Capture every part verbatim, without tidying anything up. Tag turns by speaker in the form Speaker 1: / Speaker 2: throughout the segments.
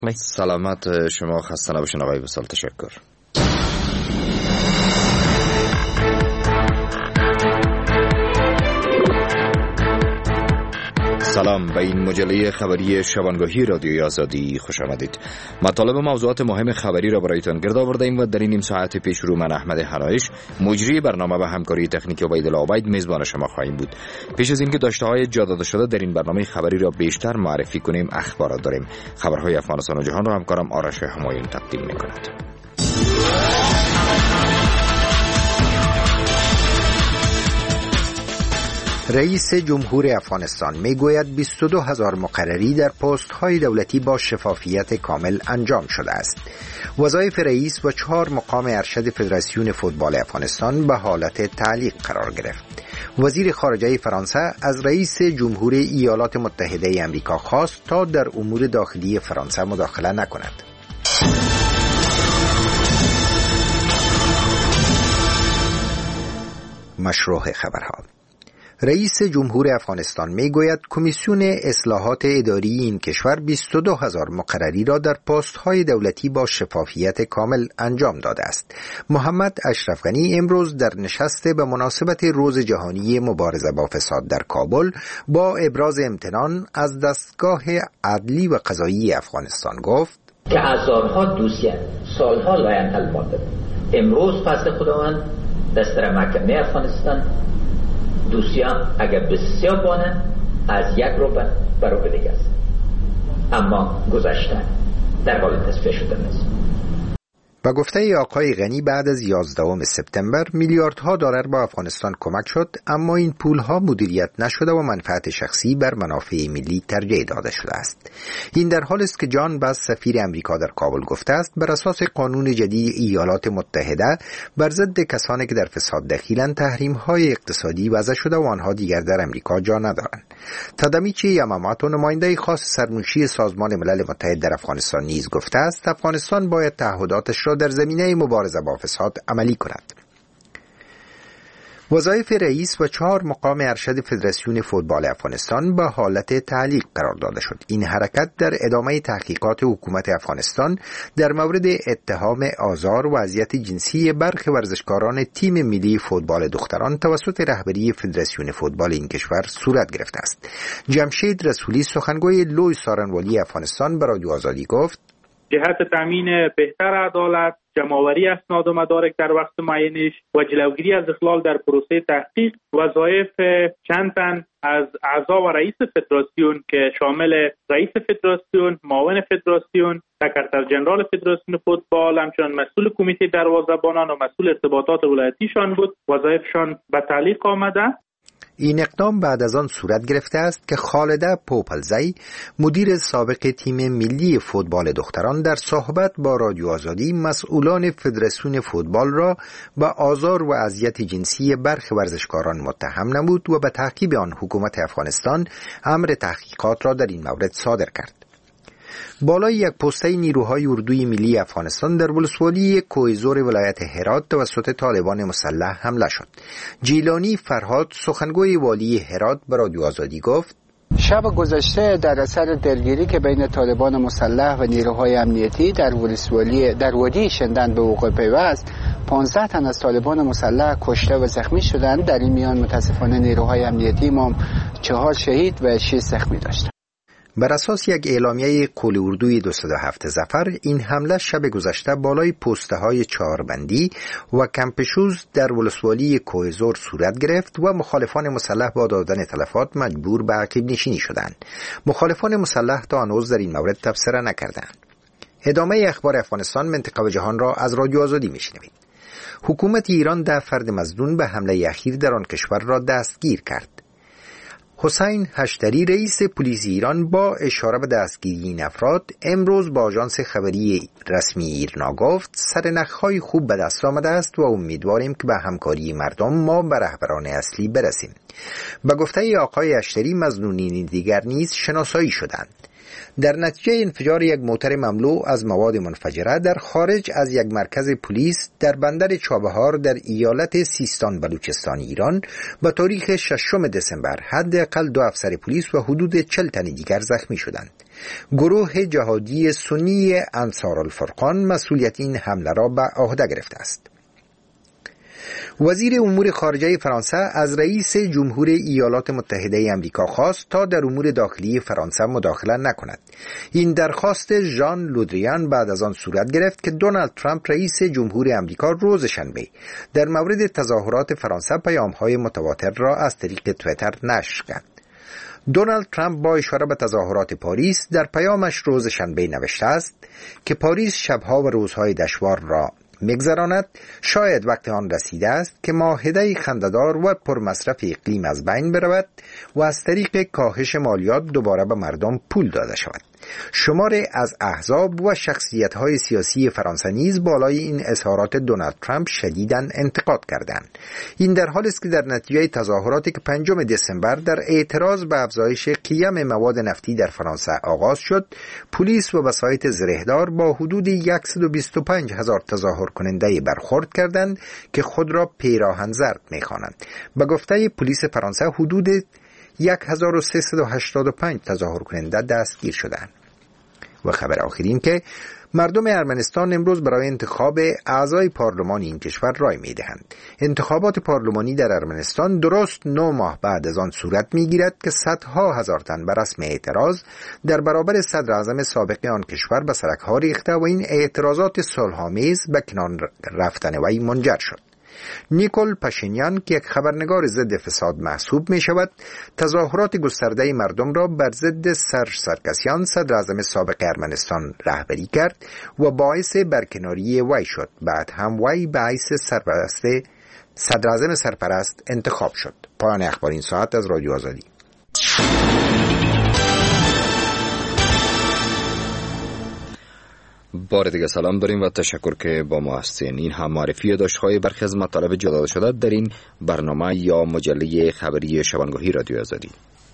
Speaker 1: سلامت شما، خسته نباشین آقای وصال. تشکر. سلام، به این مجله خبری شبانگاهی رادیوی آزادی خوش آمدید. مطالب موضوعات مهم خبری را برایتان گرد آورده‌ایم و در این نیم ساعت پیش رو من احمد حنایش، مجری برنامه و همکاری تکنیکی عبیدالله عبید میزبان شما خواهیم بود. پیش از اینکه داشته‌های جا داده شده در این برنامه خبری را بیشتر معرفی کنیم، اخبارات داریم. خبرهای افغانستان و جهان را همکارم آرش همایون تقدیم می‌کند.
Speaker 2: رئیس جمهور افغانستان میگوید بیست و دو هزار مقرری در پست‌های دولتی با شفافیت کامل انجام شده است. وظایف رئیس و چهار مقام ارشد فدراسیون فوتبال افغانستان به حالت تعلیق قرار گرفت. وزیر خارجه فرانسه از رئیس جمهور ایالات متحده آمریکا خواست تا در امور داخلی فرانسه مداخله نکند. مشروع خبرها. رئیس جمهور افغانستان میگوید کمیسیون اصلاحات اداری این کشور بیست و دو هزار مقرری را در پست‌های دولتی با شفافیت کامل انجام داده است. محمد اشرف غنی امروز در نشست به مناسبت روز جهانی مبارزه با فساد در کابل با ابراز امتنان از دستگاه عدلی و قضایی افغانستان گفت
Speaker 3: که هزارها دوسیه سالها لاینحل مانده. امروز فضل خداوند دستور محکمه افغانستان دوسیه اگر بسیار بانه از یک رو برای دیگه است، اما گذشته در حال تصفیه شده نیست.
Speaker 2: با گفته آقای غنی بعد از یازدهم سپتامبر میلیاردها دلار با افغانستان کمک شد، اما این پولها مدیریت نشده و منفعت شخصی بر منافع ملی ترجیح داده شده است. این در حالی است که جان باز سفیر امریکا در کابل گفته است بر اساس قانون جدید ایالات متحده بر ضد کسانی که در فساد دخیلند تحریم‌های اقتصادی وضع شده و آنها دیگر در امریکا جا ندارند. تادامیچی یاماماتو نماینده خاص سرمنشی سازمان ملل متحد در افغانستان نیز گفته است افغانستان باید تعهداتش را در زمینه مبارزه با فساد عملی کند. وظایف رئیس و چهار مقام ارشد فدراسیون فوتبال افغانستان به حالت تعلیق قرار داده شد. این حرکت در ادامه تحقیقات حکومت افغانستان در مورد اتهام آزار و اذیت جنسی برخی ورزشکاران تیم ملی فوتبال دختران توسط رهبری فدراسیون فوتبال این کشور صورت گرفته است. جمشید رسولی سخنگوی لوی سارنوالی افغانستان به رادیو آزادی گفت
Speaker 4: جهت تامین بهتر عدالت، جمع‌آوری اسناد و مدارک در وقت معینش و جلوگیری از اخلال در پروسه تحقیق، وظایف چند تن از اعضا و رئیس فدراسیون که شامل رئیس فدراسیون، معاون فدراسیون، سکرتر ژنرال فدراسیون فوتبال، همچنین مسئول کمیته دروازه‌بانان و مسئول ارتباطات ولایتیشان بود، وظایفشان به تعلیق آمده.
Speaker 2: این اقدام بعد از آن صورت گرفته است که خالده پوپلزی، مدیر سابق تیم ملی فوتبال دختران، در صحبت با رادیو آزادی مسئولان فدراسیون فوتبال را به آزار و اذیت جنسی برخی ورزشکاران متهم نمود و به تعقیب آن حکومت افغانستان امر تحقیقات را در این مورد صادر کرد. بالای یک پسته نیروهای اردوی ملی افغانستان در ولسوالی کوهزور ولایت هرات توسط طالبان مسلح حمله شد. جیلانی فرهاد سخنگوی والی هرات به رادیو آزادی گفت
Speaker 5: شب گذشته در اثر درگیری که بین طالبان مسلح و نیروهای امنیتی در ولسوالی در وادی شندن به وقوع پیوست، پانزده تن از طالبان مسلح کشته و زخمی شدند. در این میان متاسفانه نیروهای امنیتی ما چهار شهید و شش زخمی داشتند.
Speaker 2: بر اساس یک اعلامیه قول اردوی دویست و هفت ظفر، این حمله شب گذشته بالای پسته های چهاربندی و کمپشوز در ولسوالی کوهزور صورت گرفت و مخالفان مسلح با دادن تلفات مجبور به عقب نشینی شدند. مخالفان مسلح تا هنوز در این مورد تبصره نکردند. ادامه اخبار افغانستان، منطقه و جهان را از رادیو آزادی میشنوید. حکومت ایران ده فرد مظنون به حمله اخیر در آن کشور را دستگیر کرد. حسین هشتری رئیس پلیس ایران با اشاره به دستگیری این افراد امروز با آژانس خبری رسمی ایرنا گفت سرنخ‌های خوب به دست آمده است و امیدواریم که به همکاری مردم ما به رهبران اصلی برسیم. به گفته آقای هشتری مظنونین دیگر نیز شناسایی شدند. در نتیجه انفجار یک موتر مملو از مواد منفجره در خارج از یک مرکز پلیس در بندر چابهار در ایالت سیستان بلوچستان ایران به تاریخ ششم دسامبر حداقل دو افسر پلیس و حدود چهل تن دیگر زخمی شدند. گروه جهادی سنی انصارالفرقان مسئولیت این حمله را به عهده گرفته است. وزیر امور خارجه فرانسه از رئیس جمهور ایالات متحده آمریکا خواست تا در امور داخلی فرانسه مداخله نکند. این درخواست ژان لودریان بعد از آن صورت گرفت که دونالد ترامپ رئیس جمهور آمریکا روز شنبه در مورد تظاهرات فرانسه پیام‌های متواتر را از طریق توییتر نشر کرد. دونالد ترامپ با اشاره به تظاهرات پاریس در پیامش روز شنبه نوشته است که پاریس شبها و روزهای دشوار را می‌گذراند. شاید وقت آن رسیده است که معاهده خنده‌دار و پرمصرف اقلیم از بین برود و از طریق کاهش مالیات دوباره به مردم پول داده شود. شماری از احزاب و شخصیت‌های سیاسی فرانسه نیز بالای این اظهارات دونالد ترامپ شدیداً انتقاد کردند. این در حالی است که در نتیجه تظاهراتی که پنجم دسامبر در اعتراض به افزایش قیم مواد نفتی در فرانسه آغاز شد، پلیس و وسایط زرهدار با حدود صد و بیست و پنج هزار تظاهر کننده برخورد کردند که خود را پیراهن زرد می‌خوانند. به گفته پلیس فرانسه حدود هزار و سیصد و هشتاد و پنج تظاهر کننده دستگیر شدند. و خبر آخری این که مردم ارمنستان امروز برای انتخاب اعضای پارلمان این کشور رای می‌دهند. انتخابات پارلمانی در ارمنستان درست نه ماه بعد از آن صورت می‌گیرد که صدها هزار تن به رسم اعتراض در برابر صدر اعظم سابق آن کشور به سرک‌ها ریخته و این اعتراضات صلح‌آمیز به کنار رفتن وی منجر شد. نیکول پاشینیان که یک خبرنگار ضد فساد محسوب می شود، تظاهرات گسترده مردم را بر ضد سرژ سرکسیان صدر اعظم سابق ارمنستان رهبری کرد و باعث برکناری وی شد. بعد هم وی به حیث سرپرست صدر اعظم سرپرست انتخاب شد. پایان اخبار این ساعت از رادیو آزادی.
Speaker 1: بار دیگه سلام داریم و تشکر که با ما هستین. این هم معرفی داشت‌های برخی از مطالب جدا شده در این برنامه یا مجله خبری شبانگاهی رادیو آزادی.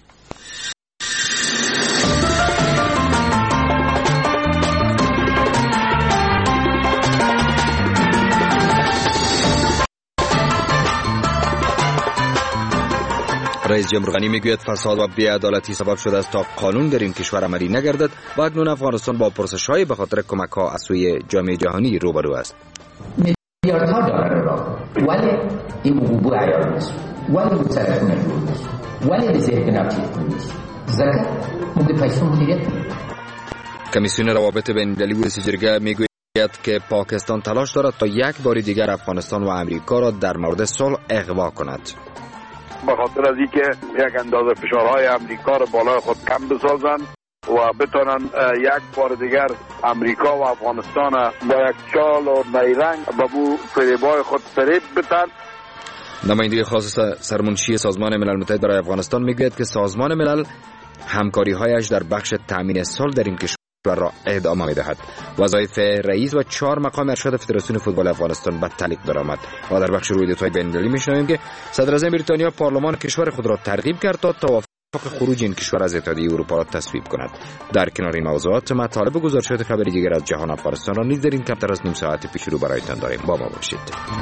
Speaker 1: رئیس جمهور غنی میگوید فساد و بی‌عدالتی سبب شده است تا قانون در این کشور عملی نگردد و اکنون افغانستان با پرسش‌های به خاطر کمک‌ها از سوی جامعه جهانی روبرو است.
Speaker 3: میلیاردها دلار را ولی این حقوق عیار نیست، ولی بود سرکونه جور نیست، ولی به ذهن نفتی نیست، زکر مورد پیسو مدیریت کنید.
Speaker 1: کمیسیون روابط بین‌المللی و سیجرگه میگوید که پاکستان تلاش دارد تا یک بار دیگر افغانستان و امریکا را در مورد صلح اغوا کند.
Speaker 6: به خاطر از اینکه یک اندازه فشارهای امریکا را بالای خود کم بسازند و بتونن یک بار دیگر امریکا و افغانستان با یک چال و نیرنگ به بو فریبای خود فریب بتن.
Speaker 1: نماینده خاص سرمنشی سازمان ملل متحد برای افغانستان میگوید که سازمان ملل همکاری‌هایش در بخش تامین صلح در این کشور را ادامه می‌دهد. وظایف رئیس و چهار مقام ارشد فدراسیون فوتبال افغانستان به تعلیق درآمد. و در بخش رویدادهای بین‌المللی می‌شنویم که صدر اعظم بریتانیا پارلمان کشور خود را ترغیب کرد تا توافق خروج این کشور از اتحادیه اروپا را تصویب کند. در کنار این موضوعات مطالب و گزارشات خبری دیگر از جهان افغانستان را نیز در این کمتر از نیم ساعت پیش رو برایتان داریم. با ما باشید.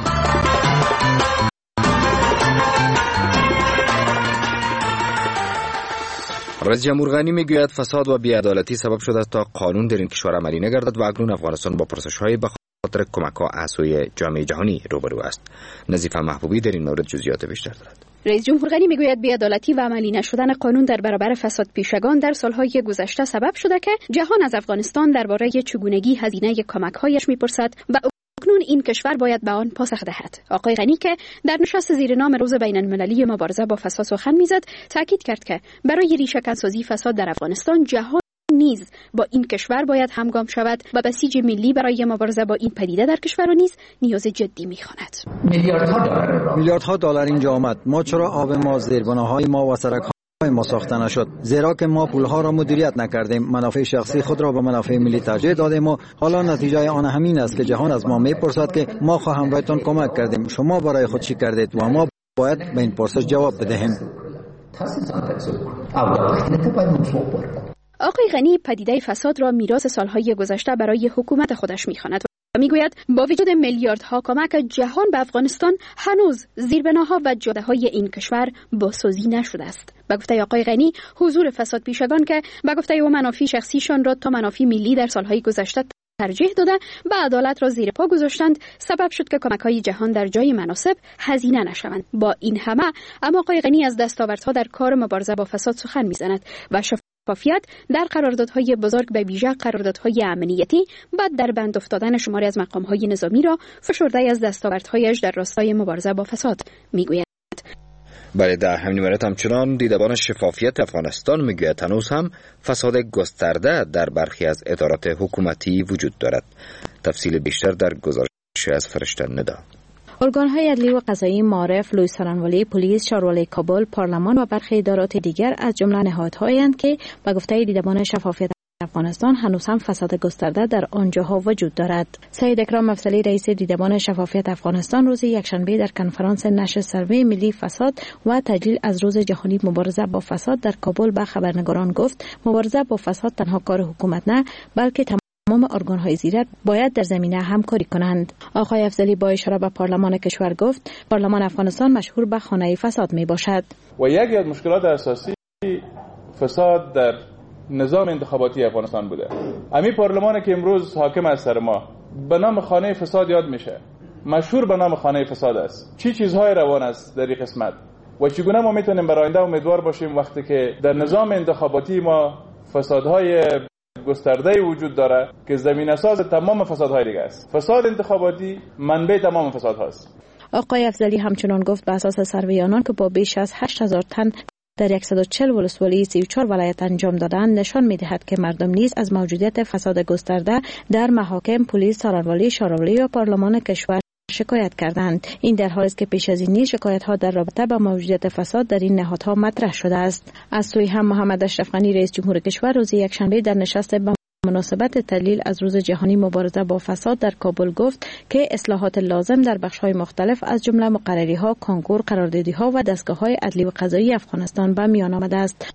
Speaker 1: رئیس جمهور غنی میگوید فساد و بی‌عدالتی سبب شده است تا قانون در این کشور عملی نگردد و اکنون افغانستان با پرسش‌های به خاطر کمک‌ها از سوی جامعه جهانی روبرو است. نظیفه محبوبی در این مورد جزئیات بیشتر دارد.
Speaker 7: رئیس جمهور غنی میگوید بی‌عدالتی و عملی نشدن قانون در برابر فساد پیشگان در سالهای گذشته سبب شده که جهان از افغانستان درباره چگونگی هزینه کمک‌هایش میپرسد و اکنون این کشور باید به آن پاسخ دهد. آقای غنی که در نشست زیر نام روز بین المللی مبارزه با فساد سخن میزد، تاکید کرد که برای ریشه‌کنسازی فساد در افغانستان جهان نیز با این کشور باید همگام شود و بسیج ملی برای مبارزه با این پدیده در کشور نیز نیاز جدی می‌خواند.
Speaker 3: میلیاردها دلار
Speaker 8: میلیاردها دلار اینجا آمد. ما چرا آب ما، زیربناهای ما و سرک ما ساخته نشد؟ زیرا که ما پولها را مدیریت نکردیم، منافع شخصی خود را به منافع ملی ترجیح دادیم و حالا نتیجه آن همین است که جهان از ما میپرسد که ما خواهم برایتان کمک کردیم، شما برای خود چی کردید؟ و ما باید به این پرسش جواب بدهیم.
Speaker 7: آقای غنی پدیده فساد را میراث سالهای گذشته برای حکومت خودش می‌خواند و میگوید با وجود میلیاردها کمک جهان به افغانستان هنوز زیربناها و جاده‌های این کشور بازسازی نشده است. به گفته آقای غنی حضور فساد پیشگان که به گفته او منافع شخصیشان را تا منافع ملی در سالهای گذشته ترجیح داده و عدالت را زیر پا گذاشتند، سبب شد که کمک‌های جهان در جای مناسب هزینه نشوند. با این همه اما آقای غنی از دستاوردها در کار مبارزه با فساد سخن می‌زند و شفافیت در قراردادهای بزرگ به ویژه قراردادهای امنیتی بعد در بند افتادن شماری از مقام‌های نظامی را فشرده از دستاوردهایش در راستای مبارزه با فساد می‌گوید.
Speaker 1: بله، در همین مورد همچنان دیدبان شفافیت افغانستان میگوید هنوز هم فساد گسترده در برخی از ادارات حکومتی وجود دارد. تفصیل بیشتر در گزارش از فرشته ندا.
Speaker 9: ارگان‌های عدلی و قضایی معارف، لوی سارنوالی پلیس، شاروالی کابل، پارلمان و برخی ادارات دیگر از جمله نهادهایند که به گفته دیدبان شفافیت افغانستان هنوز هم فساد گسترده در آنجاها وجود دارد. سید اکرام مفصلی رئیس دیدبان شفافیت افغانستان روز یکشنبه در کنفرانس نشر سروی ملی فساد و تجلیل از روز جهانی مبارزه با فساد در کابل به خبرنگاران گفت مبارزه با فساد تنها کار حکومت نه بلکه تمام ارگان‌های زیرک باید در زمینه همکاری کنند. آقای افضلی با اشاره به پارلمان کشور گفت پارلمان افغانستان مشهور به خانه فساد می باشد
Speaker 10: و یکی از مشکلات اساسی فساد در نظام انتخاباتی افغانستان بوده. امی پارلمانی که امروز حاکم است سر ما به نام خانه فساد یاد میشه، مشهور به نام خانه فساد است. چی چیزهای روان است در این قسمت و چگونه ما میتونیم برای آینده امیدوار باشیم وقتی که در نظام انتخاباتی ما فسادهای گسترده وجود داره که زمینه ساز تمام فسادهای دیگه است. فساد انتخاباتی منبع تمام فسادهاست.
Speaker 9: آقای افضلی همچنان گفت به اساس سروی آنان که با بیش از هشت هزار تن در صد و چهل ولسوالی سی و چهار ولایت انجام دادن نشان می‌دهد که مردم نیز از موجودیت فساد گسترده در محاکم، پلیس، سارنوالی، شاروالی و پارلمان کشور شکایت کردند. این در حالی است که پیش از این نیز شکایت‌ها در رابطه با موجودیت فساد در این نهادها مطرح شده است. از سوی هم محمد اشرف غنی رئیس جمهور کشور روز یکشنبه در نشست به مناسبت تدلیل از روز جهانی مبارزه با فساد در کابل گفت که اصلاحات لازم در بخش‌های مختلف از جمله مقرری‌ها، کنکور، قراردادی‌ها و دستگاه‌های عدلی و قضایی افغانستان به میان آمده است.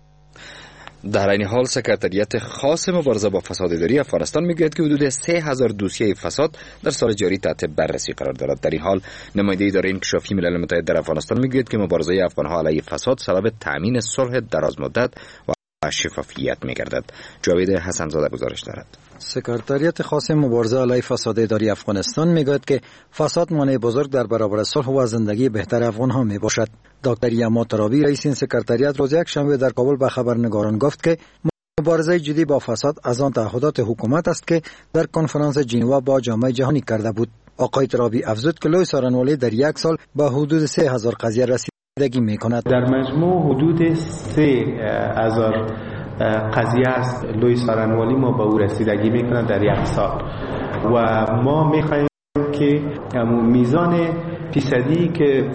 Speaker 1: در این حال سکرتریت خاص مبارزه با فساد اداری افغانستان میگوید که حدود سه هزار دوسیه فساد در سال جاری تحت بررسی قرار دارد. در این حال نماینده اداره انکشافی ملل متحد در افغانستان میگوید که مبارزه افغان‌ها علیه فساد سبب تامین صلح درازمدت و شفافیت می‌گردد. جاوید حسن‌زاده گزارش دارد.
Speaker 8: سکرتریت خاص مبارزه علیه فساد اداری افغانستان میگوید که فساد مانع بزرگ در برابر صلح و زندگی بهتر افغان‌ها میباشد. دکتر یما ترابی رئیس این سکرتریت روز یکشنبه در کابل به خبرنگاران گفت که مبارزه جدی با فساد از آن تعهدات حکومت است که در کنفرانس ژنوا با جامعه جهانی کرده بود. آقای ترابی افزود که لوی سارنوالی در یک سال با حدود سه هزار قضیه رسیدگی میکند.
Speaker 11: در مجموع حدود سه هزار قضیه است لوی سارنوالی ما به او رسیدگی میکنه در یک سال و ما میخواهیم که میزان فیصدی که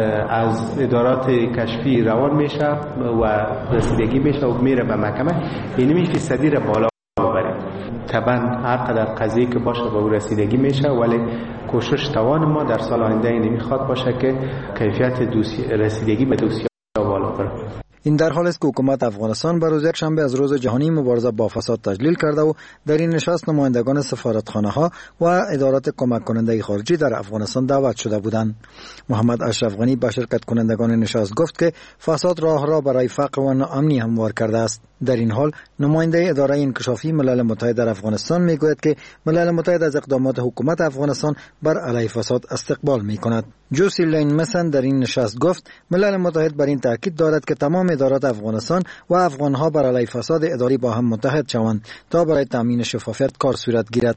Speaker 11: از ادارات کشفی روان میشه و رسیدگی میشه و میره به محکمه اینمی فیصدی را بالا ببریم. طبعا هر قدر قضیه که باشه به او رسیدگی میشه ولی کوشش توان ما در سال آینده اینمی میخواد باشه که کیفیت رسیدگی به دوسیه بالا بره.
Speaker 8: این در حال است که حکومت افغانستان بر روز یکشنبه از روز جهانی مبارزه با فساد تجلیل کرده و در این نشست نمایندگان سفارتخانه‌ها و ادارات کمک کننده خارجی در افغانستان دعوت شده بودند. محمد اشرف غنی به شرکت کنندگان نشست گفت که فساد راه را برای فقر و ناامنی هموار کرده است. در این حال نماینده اداره انکشافی ملل متحد در افغانستان میگوید که ملل متحد از اقدامات حکومت افغانستان بر علیه فساد استقبال میکند. جوسی لین مسن در این نشست گفت ملل متحد بر این تاکید دارد که تمام ادارات افغانستان و افغانها بر علیه فساد اداری با هم متحد شوند تا برای تامین شفافیت کار صورت گیرد.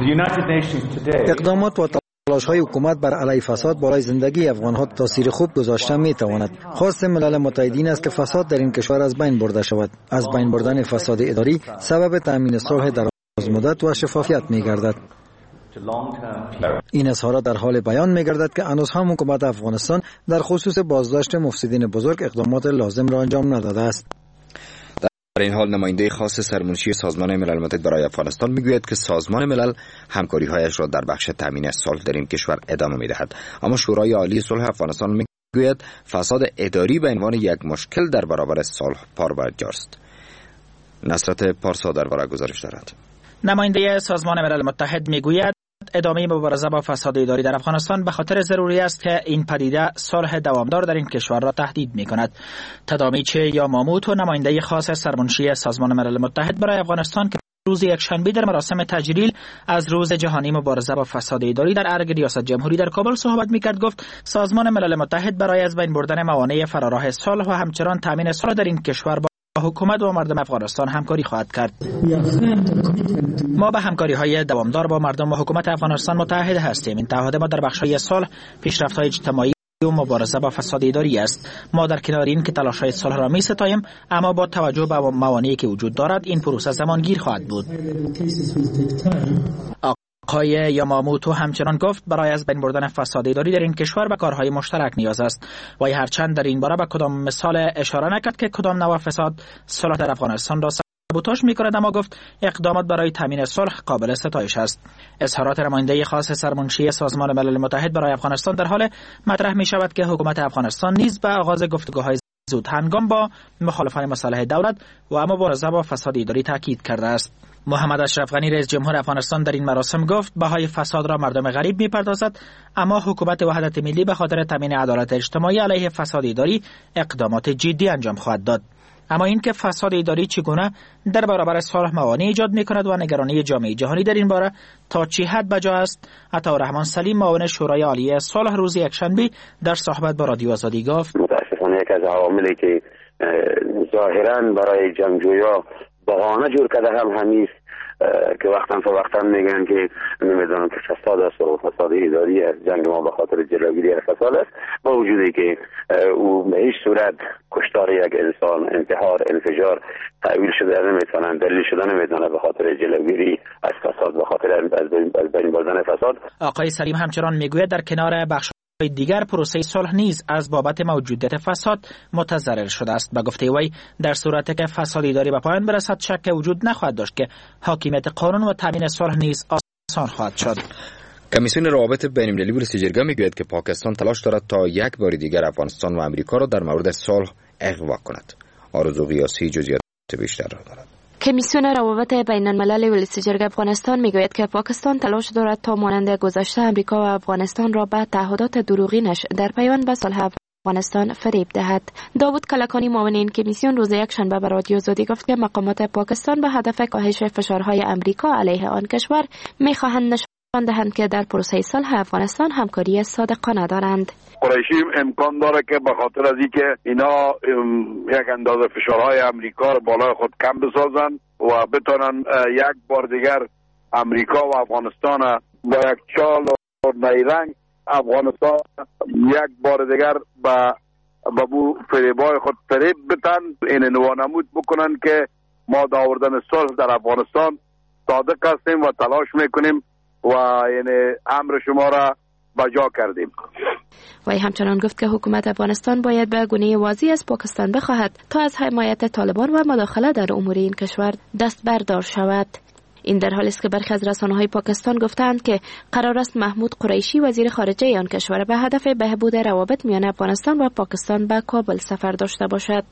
Speaker 8: اقدامات و تلاش‌های حکومت بر علیه فساد برای زندگی افغان‌ها تاثیر خوب گذاشته می‌تواند. خواست ملل متحد این است که فساد در این کشور از بین برده شود. از بین بردن فساد اداری سبب تامین صلح درازمدت و شفافیت می‌گردد. این اظهارات در حال بیان می‌گردد که هنوز هم حکومت افغانستان در خصوص بازداشت مفسدین بزرگ اقدامات لازم را انجام نداده است.
Speaker 1: در این حال نماینده خاص سرمنشی سازمان ملل متحد برای افغانستان میگوید که سازمان ملل همکاری‌هایش را در بخش تامین صلح در این کشور ادامه می‌دهد، اما شورای عالی صلح افغانستان میگوید فساد اداری به عنوان یک مشکل در برابر صلح پابرجاست. نصرت پارسا درباره گزارش دارد.
Speaker 12: نماینده سازمان ملل متحد میگوید ادامه مبارزه با فساد اداری در افغانستان به خاطر ضروری است که این پدیده صلح دوامدار در این کشور را تهدید می‌کند. تدامیچه یا ماموتو، نماینده خاص سرمنشی سازمان ملل متحد برای افغانستان که روز یکشنبه در مراسم تجلیل از روز جهانی مبارزه با فساد اداری در ارگ ریاست جمهوری در کابل صحبت می‌کرد، گفت سازمان ملل متحد برای از بین بردن موانع فراراه صلح و همچنان تامین صلح در این کشور با حکومت و مردم افغانستان همکاری خواهد کرد. ما به همکاری‌های دوامدار با مردم و حکومت افغانستان متحد هستیم. این تعهد ما در بخش‌های صلح، پیشرفت‌های اجتماعی و مبارزه با فساد اداری است. ما در کنار این که تلاش‌های صلح را می‌ستاییم، اما با توجه به موانعی که وجود دارد این پروسه زمانگیر خواهد بود. آقای یاماموتو همچنان گفت برای از بین بردن فساد اداری در این کشور به کارهای مشترک نیاز است. وی هرچند در این باره به کدام مثال اشاره نکرد که کدام نوع فساد صلح در افغانستان را سابوتاژ می‌کند، اما گفت اقدامات برای تامین صلح قابل ستایش است. اظهارات نماینده خاص سرمنشی سازمان ملل متحد برای افغانستان در حال مطرح می‌شود که حکومت افغانستان نیز به آغاز گفتگوهای زود هنگام با مخالفان مصالح دولت و اما مبارزه با فساد اداری تاکید کرده است. محمد اشرف غنی رئیس جمهور افغانستان در این مراسم گفت بهای فساد را مردم غریب می‌پردازد، اما حکومت وحدت ملی به خاطر تامین عدالت اجتماعی علیه فساد اداری اقدامات جدی انجام خواهد داد. اما اینکه فساد اداری چگونه در برابر صلح موانع ایجاد می‌کند و نگرانی جامعه جهانی در این باره تا چه حد بجا است، عطارحمان سلیم معاون شورای عالی صلح روز یکشنبه در صحبت با رادیو آزادی گفت
Speaker 13: متاسفانه یک از عواملی که ظاهراً برای جنگجویا بهانه جور کرده هم همین که وقتا فا وقتا میگن که نمیدونم که فساد است و فساد اداری است، جنگ ما به خاطر جلوگیری از فساد است، با وجودی که او به هیچ صورت کشتار یک انسان، انتحار، انفجار تعویل شده نمیتونن، دلیل شده نمیتونه به خاطر جلوگیری از فساد، به خاطر از بین بردن فساد.
Speaker 12: آقای سلیم همچنان میگوید در کنار بخش دیگر پروسه صلح نیز از بابت موجودیت فساد متضرر شده است. به گفته وی در صورتی که فساد اداری به پایان برسد شک وجود نخواهد داشت که حاکمیت قانون و تامین صلح نیز آسان خواهد شد.
Speaker 1: کمیسیون روابط بین‌المللی بورس جرگه میگوید که پاکستان تلاش دارد تا یک بار دیگر افغانستان و امریکا را در مورد صلح اغوا کند. آرزو قیاسی جزئیات بیشتر را دارد.
Speaker 14: کمیسیون روابط بین الملل ولایت جرگه افغانستان میگوید که پاکستان تلاش دارد تا مانند گذشته امریکا و افغانستان را به تعهدات دروغینش در پیوند به صلح افغانستان فریب دهد. داوود کلکانی معاون این کمیسیون روز یکشنبه به رادیو آزادی گفت که مقامات پاکستان به هدف کاهش فشارهای امریکا علیه آن کشور میخواهند نشان دهند که در پروسه صلح افغانستان همکاری صادقانه دارند.
Speaker 6: قریشی امکان داره که به خاطر از اینکه اینا یک اندازه فشارهای امریکا رو بالای خود کم بسازن و بتونن یک بار دیگر امریکا و افغانستان با یک چال و نیرنگ افغانستان یک بار دیگر به به بو فریبای خود فریب بتن، این نوانمود بکنن که ما داوردن صلح در افغانستان صادق هستیم و تلاش میکنیم و یعنی امر شما را بجا کردیم.
Speaker 14: وی همچنان گفت که حکومت افغانستان باید به گونه واضح از پاکستان بخواهد تا از حمایت طالبان و مداخله در امور این کشور دست بردار شود. این در حالی است که برخی از رسانه‌های پاکستان گفتند که قرار است محمود قریشی وزیر خارجه آن کشور به هدف بهبود روابط میان افغانستان و پاکستان به کابل سفر داشته باشد.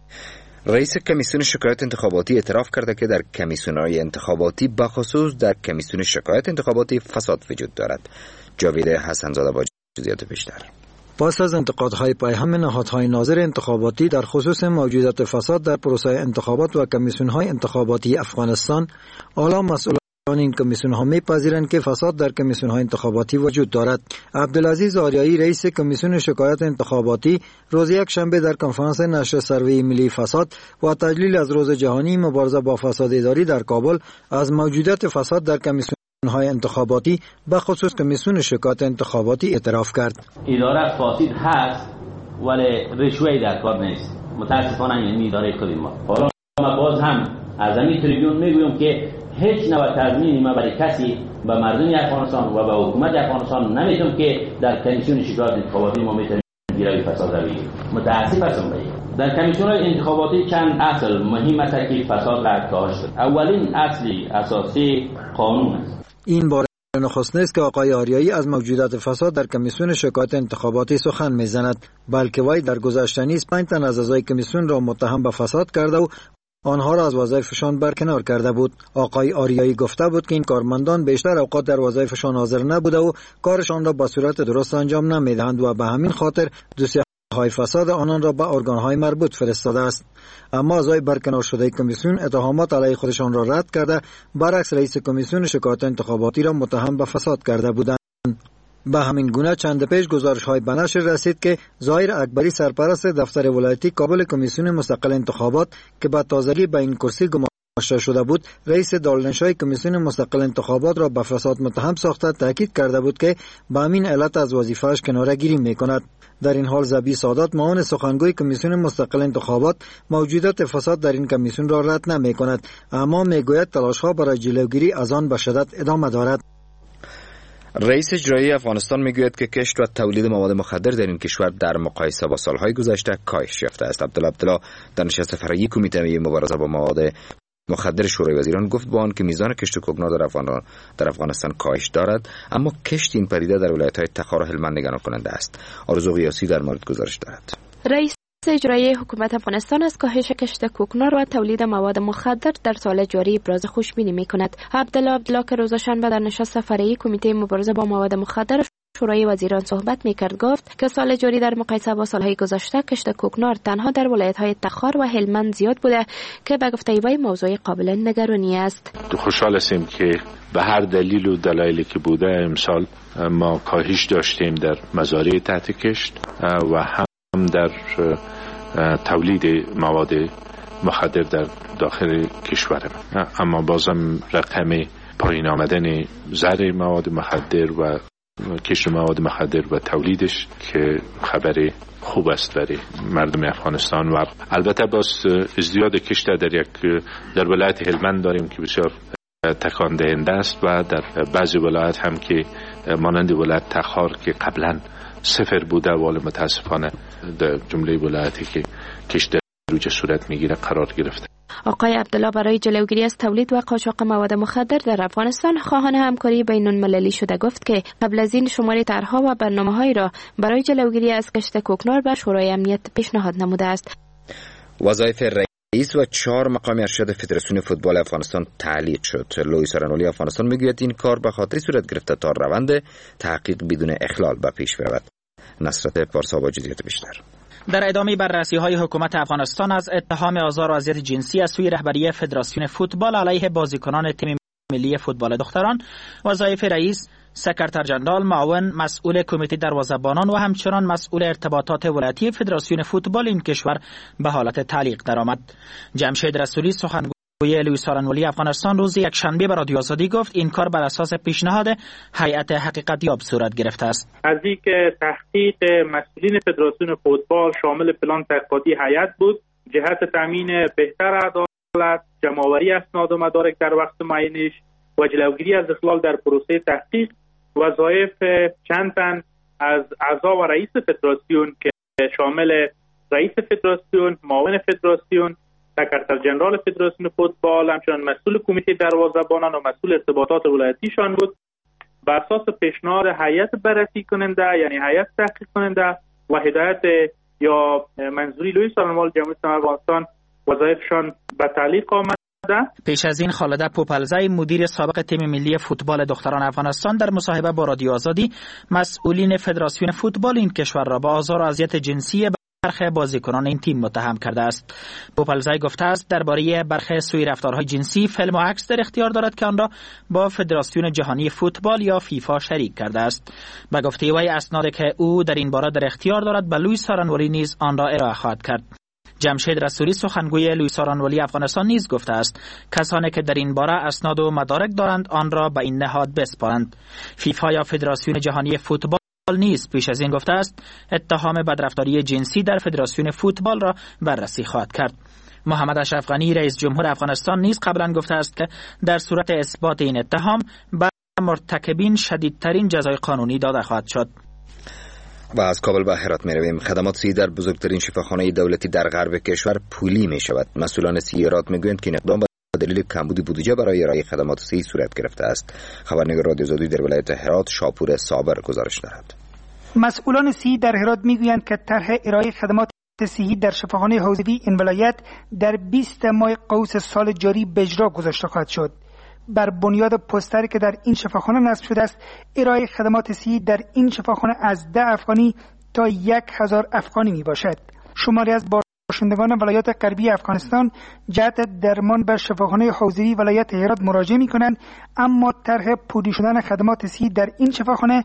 Speaker 1: رئیس کمیسیون شکایت انتخاباتی اعتراف کرده که در کمیسیون‌های انتخاباتی بخصوص در کمیسیون شکایت انتخاباتی فساد وجود دارد. جاوید حسن‌زاده با جزئیات بیشتر.
Speaker 8: پس از انتقادهای پیهم نهادهای ناظر انتخاباتی در خصوص موجودیت فساد در پروسه انتخابات و کمیسیون‌های انتخاباتی افغانستان، اعلی مسئولان این کمیسیون‌ها می‌پذیرند که فساد در کمیسیون‌های انتخاباتی وجود دارد. عبدالعزیز آریایی رئیس کمیسیون شکایت انتخاباتی روز یکشنبه در کنفرانس نشر سروی ملی فساد و تجلیل از روز جهانی مبارزه با فساد اداری در کابل از موجودیت فساد در کمیسیون های انتخاباتی به خصوص کمیسیون شکایت انتخاباتی اعتراف کرد.
Speaker 15: اداره فاسد هست ولی رشوه‌ای در کار نیست. متاسفانه این اداره خودی ما. حالا ما باز هم از این تریبیون میگویم که هیچ نوع تضمینی ما برای کسی به مردم افغانستان و به حکومت افغانستان نمیتونم که در کمیسیون شکایت انتخاباتی ما میتونیم گیروی فساد رو بگیریم. متاسف هستم به در کمیسیون انتخاباتی چند اصل مهم است که فساد را کاهش کنند. اولین اصلی اساسی قانون است.
Speaker 8: این بار نخست نیست که آقای آریایی از موجودیت فساد در کمیسیون شکایت انتخاباتی سخن میزند، بلکه وی در گذشته نیز پنج تن از اعضای کمیسیون را متهم به فساد کرده و آنها را از وظایفشان برکنار کرده بود. آقای آریایی گفته بود که این کارمندان بیشتر اوقات در وظایفشان حاضر نبوده و کارشان را به صورت درست انجام نمیدهند و به همین خاطر دوسیه های فساد آنان را به ارگان‌های مربوط فرستاده است. اما اعضای برکنار شده کمیسیون اتهامات علیه خودشان را رد کرده، برعکس رئیس کمیسیون شکایات انتخاباتی را متهم به فساد کرده بودند. به همین گونه چند پیش گزارش‌های به نشر رسید که ظاهر اکبری سرپرست دفتر ولایتی کابل کمیسیون مستقل انتخابات که به تازگی به این کرسی گماشته شده بود، رئیس دالنشای کمیسیون مستقل انتخابات را به فساد متهم ساخته تاکید کرده بود که به همین علت از وظیفه‌اش کناره‌گیری می‌کند. در این حال زبی سادات معاون سخنگوی کمیسیون مستقل انتخابات موجودات فساد در این کمیسیون را رد نمی‌کند، اما می‌گوید تلاش‌ها برای جلوگیری از آن به شدت ادامه دارد.
Speaker 1: رئیس اجرایی افغانستان میگوید که کشت و تولید مواد مخدر در این کشور در مقایسه با سالهای گذشته کاهش یافته است. عبدالله عبدالله در نشست فرعی کمیته مبارزه با مواد مخدر شورای وزیران گفت با آن که میزان کشت کوکنار در افغانستان در افغانستان کاهش دارد، اما کشت این پدیده در ولایت‌های تخار و هلمند نگران کننده است. آرزو غیاثی در مورد گزارش دارد.
Speaker 14: رئیس اجرایی حکومت افغانستان از کاهش کشت کوکنار و تولید مواد مخدر در سال جاری ابراز خوشبینی می‌کند. عبدالله عبدالله که روز شنبه در نشست فرعی کمیته مبارزه با مواد مخدر شورای وزیران صحبت می‌کرد گفت که سال جاری در مقایسه با سالهای گذشته کشت کوکنار تنها در ولایت‌های تخار و هلمند زیاد بوده که به گفته وی موضوع قابل نگرانی است.
Speaker 16: خوشحال هستیم که به هر دلیل و دلایلی که بوده امسال ما کاهش داشتیم در مزارع تحت کشت و هم در تولید مواد مخدر در داخل کشور. اما بازم رقم پایین آمدن زرع مواد مخدر و کشت مواد مخدر و تولیدش که خبر خوب است برای مردم افغانستان و البته باز ازدیاد کشت در یک در ولایت هلمند داریم که بسیار تکان دهنده است و در بعضی ولایت هم که مانند ولایت تخار که قبلا صفر بوده ولی متاسفانه در جمله ولایتی که کشت روی صورت میگیره قرار گرفته.
Speaker 14: آقای عبدالله برای جلوگیری از تولید و قاچاق مواد مخدر در افغانستان خواهان همکاری بین المللی شده گفت که قبل از این شماری طرح‌ها و برنامه‌هایی را برای جلوگیری از کشت کوکنار به شورای امنیت پیشنهاد نموده است.
Speaker 1: وظایف رئیس و چهار مقام ارشد فدراسیون فوتبال افغانستان تعلیق شد. لوئیس آرنولی افغانستان میگوید این کار به خاطر صورت گرفته تا روند تحقیق بدون اخلال به پیش برود. نصرت پارسا با جزئیات بیشتر.
Speaker 12: در ادامه بررسی‌های حکومت افغانستان از اتهام آزار و اذیت جنسی از سوی رهبری فدراسیون فوتبال علیه بازیکنان تیم ملی فوتبال دختران، وظایف رئیس، سکرتر جنرال، معاون مسئول کمیته دروازه‌بانان و همچنان مسئول ارتباطات ولایتی فدراسیون فوتبال این کشور به حالت تعلیق درآمد. جمشید رسولی سخنگوی لوئیس آرنولی افغانستان روز یکشنبه به رادیو آزادی گفت این کار بر اساس پیشنهاد هیئت حقیقت یاب صورت گرفته است.
Speaker 4: از اینکه تحقیق مسئولین فدراسیون فوتبال شامل پلان تحقیقاتی هیئت بود، جهت تامین بهتر عدالت، جمع‌آوری اسناد و مدارک در وقت معینش و جلوگیری از اخلال در پروسه تحقیق، وظایف چند تن از اعضا و رئیس فدراسیون که شامل رئیس فدراسیون، معاون فدراسیون، سکرتر جنرال فدراسیون فوتبال، همچنان مسئول کمیته دروازه‌بانان و مسئول ارتباطات ولایتیشان بود، بر اساس پیشنهاد هیئت بررسی کننده یعنی هیئت تحقیق کننده و هدایت یا منظوری لوئیس آرنولی جمهوری اسلامی افغانستان وظایفشان به تعلیق آمده.
Speaker 12: پیش از این خالده پوپلزای مدیر سابق تیم ملی فوتبال دختران افغانستان در مصاحبه با رادیو آزادی مسئولین فدراسیون فوتبال این کشور را با آزار و اذیت جنسی برخی بازیکنان این تیم متهم کرده است. پوپلزای گفته است درباره برخی سوء رفتارهای جنسی فیلم و عکس در اختیار دارد که آن را با فدراسیون جهانی فوتبال یا فیفا شریک کرده است. به گفته وی اسنادی که او در این باره در اختیار دارد به لوئیس آرنولی نیز آن را ارائه خواهد کرد. جمشید رسولی سخنگوی لوئیس آرنولی افغانستان نیز گفته است کسانی که در این باره اسناد و مدارک دارند آن را به این نهاد بسپارند. فیفا یا فدراسیون جهانی فوتبال نیز پیش از این گفته است اتهام بدرفتاری جنسی در فدراسیون فوتبال را بررسی خواهد کرد. محمد اشرف غنی رئیس جمهور افغانستان نیز قبلا گفته است که در صورت اثبات این اتهام بر مرتکبین شدیدترین جزای قانونی داده خواهد شد.
Speaker 1: و از کابل به هرات می رویم. خدمات صحی در بزرگترین شفاخانه دولتی در غرب کشور پولی می شود. مسئولان صحی هرات می گویند که این اقدام به دلیل کمبود بودجه برای ارائه خدمات صحی صورت گرفته است. خبرنگار رادیو آزادی در ولایت هرات شاپور صابر گزارش دارد.
Speaker 17: مسئولان صحی در هرات می گویند که طرح ارائه خدمات صحی در شفاخانه حوزوی این ولایت در بیست ماه قوس سال جاری به اجرا گذاشته خواهد شد. بر بنیاد پوستری که در این شفاخانه نصب شده است، ارائه خدمات صحی در این شفاخانه از ده افغانی تا یک هزار افغانی می باشد. شماری از باشندگان ولایات غربی افغانستان جهت درمان به شفاخانه حوزوی ولایت هرات مراجعه می کنند، اما طرح پولی شدن خدمات صحی در این شفاخانه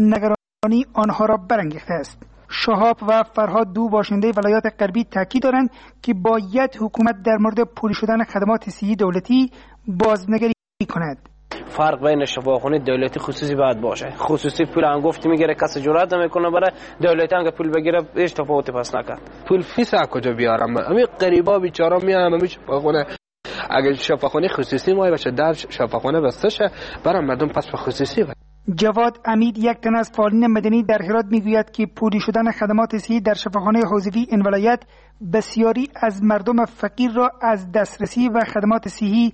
Speaker 17: نگرانی آنها را برانگیخته است. شهاب و فرهاد، دو باشنده ولایات غربی، تاکید دارند که باید حکومت در مورد پولی شدن خدمات صحی دولتی بازنگری کند.
Speaker 18: فرق بین شفاخانه دولتی خصوصی باید باشه. خصوصی پول انگفتی میگیره، کسی جرئت نمیکنه برای دولتی هم که پول بگیره هیچ تفاوتی پس نکرد.
Speaker 19: پول فیس از کجا بیارم؟ همین غریبا بیچارا میان همین شفاخانه، اگه شفاخانه خصوصی مای باشه در شفاخانه بسته شه برای مردم پس به خصوصی باشه.
Speaker 17: جواد امید، یک تن از فعالین مدنی در هرات، میگوید که پولی شدن خدمات صحی در شفاخانه حوزوی این ولایت بسیاری از مردم فقیر را از دسترسی و خدمات صحی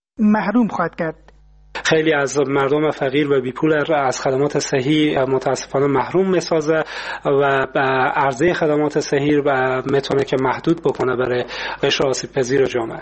Speaker 17: محروم خواهد کرد.
Speaker 20: خیلی از مردم فقیر و بیپول را از خدمات صحی متاسفانه محروم میسازه و عرضه خدمات صحی را میتونه که محدود بکنه برای قشر آسیب پذیر جامعه.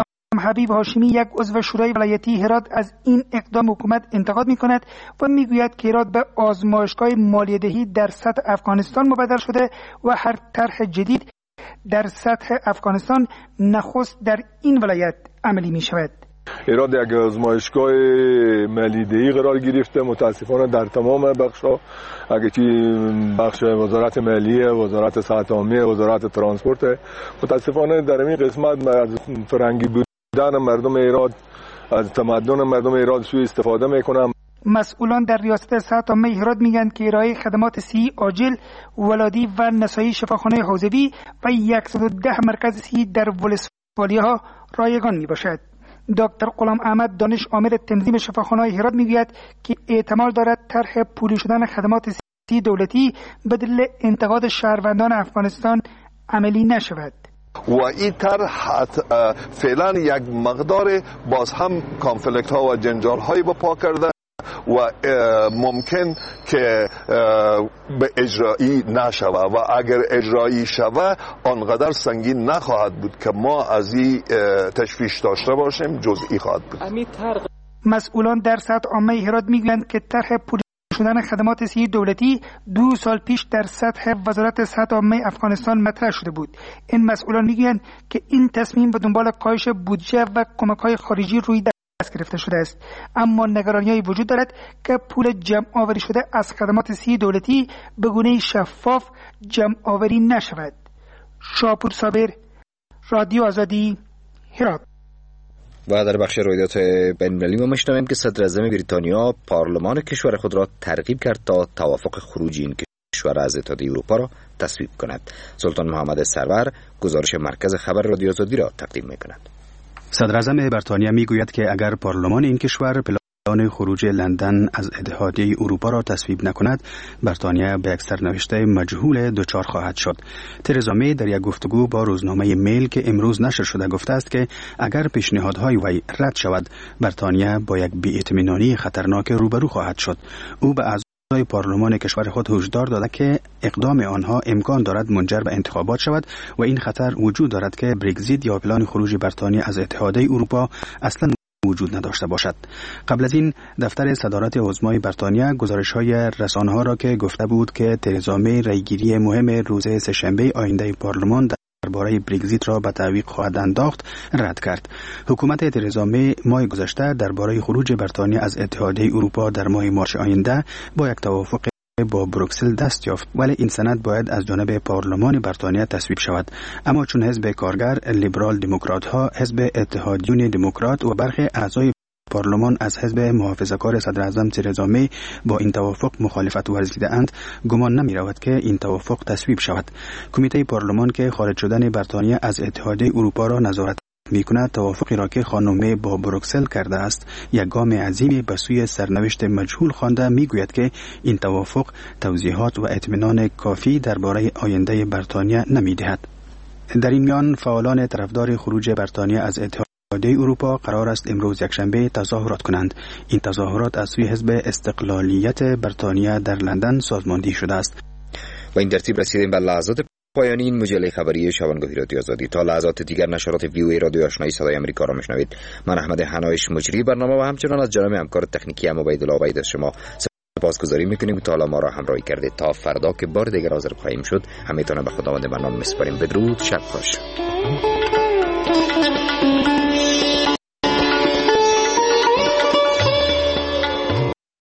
Speaker 17: حبیب هاشمی، یک عضو شورای ولایتی هرات، از این اقدام حکومت انتقاد می‌کند و میگوید که هرات به آزمایشگاه مالیه‌دهی در سطح افغانستان مبدل شده و هر طرح جدید در سطح افغانستان نخست در این ولایت عملی می‌شود.
Speaker 21: هرات یک آزمایشگاه مالیه‌دهی قرار گرفته، متاسفانه در تمام بخش‌ها، اگه چی بخش وزارت مالیه، وزارت صحت عامه، وزارت ترانسپورت، متاسفانه در این قسمت از فرنگی بود دان مردم ایراد، از تمدن مردم ایراد سوء استفاده میکنن.
Speaker 17: مسئولان در ریاست صحت عامه هرات میگن که ارائه خدمات صحی عاجل، ولادی و نسایی شفاخانه حوزوی و صد و ده مرکز صحی در ولسوالی‌ها رایگان میباشد. دکتر غلام احمد، دانش آمر تنظیم شفاخانه هرات، میگوید که احتمال دارد طرح پولی شدن خدمات صحی دولتی به دلیل انتقاد شهروندان افغانستان عملی نشود.
Speaker 22: و این طرح فعلا یک مقدار باز هم کانفلیکت ها و جنجال های با پا کرده و ممکن که به اجرایی نشوه و اگر اجرایی شوه آنقدر سنگین نخواهد بود که ما از این تشویش داشته باشیم، جزئی خواهد بود.
Speaker 17: مسئولان در سطح عامه هرات میگویند که طرح پولی شدن خدمات صحی دولتی دو سال پیش در سطح وزارت صحت عامه افغانستان مطرح شده بود. این مسئولان میگویند که این تصمیم به دنبال کاهش بودجه و کمک‌های خارجی روی دست گرفته شده است، اما نگرانی‌هایی وجود دارد که پول جمع آوری شده از خدمات صحی دولتی به گونه شفاف جمع آوری نشود. شاپور صابر، رادیو آزادی، هرات.
Speaker 1: و در بخش رویداد بین‌المللی ما می‌شنویم که صدر اعظم بریتانیا پارلمان کشور خود را ترغیب کرد تا توافق خروج این کشور از اتحادیه اروپا را تصویب کند. سلطان محمد سرور گزارش مرکز خبر رادیو آزادی را تقدیم می‌کند.
Speaker 23: صدر اعظم بریتانیا میگوید که اگر پارلمان این کشور پلان خروج لندن از اتحادیه اروپا را تصویب نکند، بریتانیا به یک سرنوشت مجهول دچار خواهد شد. ترزا می در یک گفتگو با روزنامه میل که امروز نشر شده گفته است که اگر پیشنهادهای وی رد شود، بریتانیا با یک بی‌اطمینانی خطرناک روبرو خواهد شد. او به اعضای پارلمان کشور خود هشدار داده که اقدام آنها امکان دارد منجر به انتخابات شود و این خطر وجود دارد که برگزیت یا پلان خروج بریتانیا از اتحادیه اروپا اصلا وجود نداشته باشد. قبل از این دفتر صدارت عظمای بریتانیا گزارش‌های رسانه‌ها را که گفته بود که ترزا می رأیگیری مهم روز سه‌شنبه آینده پارلمان درباره برگزیت را به تعویق خواهد انداخت رد کرد. حکومت ترزا می ماه گذشته درباره خروج بریتانیا از اتحادیه اروپا در ماه مارس آینده با یک توافق با بروکسل دست یافت، ولی این سند باید از جانب پارلمان بریتانیا تصویب شود. اما چون حزب کارگر، لیبرال دموکرات ها، حزب اتحادیون دموکرات و برخی اعضای پارلمان از حزب محافظه‌کار صدر اعظم ترزا می با این توافق مخالفت ورزیده اند، گمان نمی رود که این توافق تصویب شود. کمیته پارلمان که خارج شدن بریتانیا از اتحادیه اروپا را نظارت می کند، توافقی را که خانم می با بروکسل کرده است یک گام عظیمی به سوی سرنوشت مجهول خوانده، می گوید که این توافق توضیحات و اطمینان کافی درباره آینده بریتانیا نمی دهد. در این میان فعالان طرفدار خروج بریتانیا از اتحادیه اروپا قرار است امروز یکشنبه تظاهرات کنند. این تظاهرات از سوی حزب استقلالیت بریتانیا در لندن سازماندهی شده است.
Speaker 1: و این ترتیب رسیدیم به لحظات پایانی این مجله خبری شبانگاهی رادیو آزادی. تا لحظات دیگر نشرات وی او ای رادیو آشنایی صدای آمریکا را میشنوید. من احمد حنایش مجری برنامه و همچنان از جناب همکار تکنیکی ام عبیدالله عبید از شما سپاسگزاری میکنیم که تا حالا ما را همراهی کردید. تا فردا که بار دیگر حاضر خواهیم شد، همتون به خداوند منان میسپاریم. بدرود، شب خوش.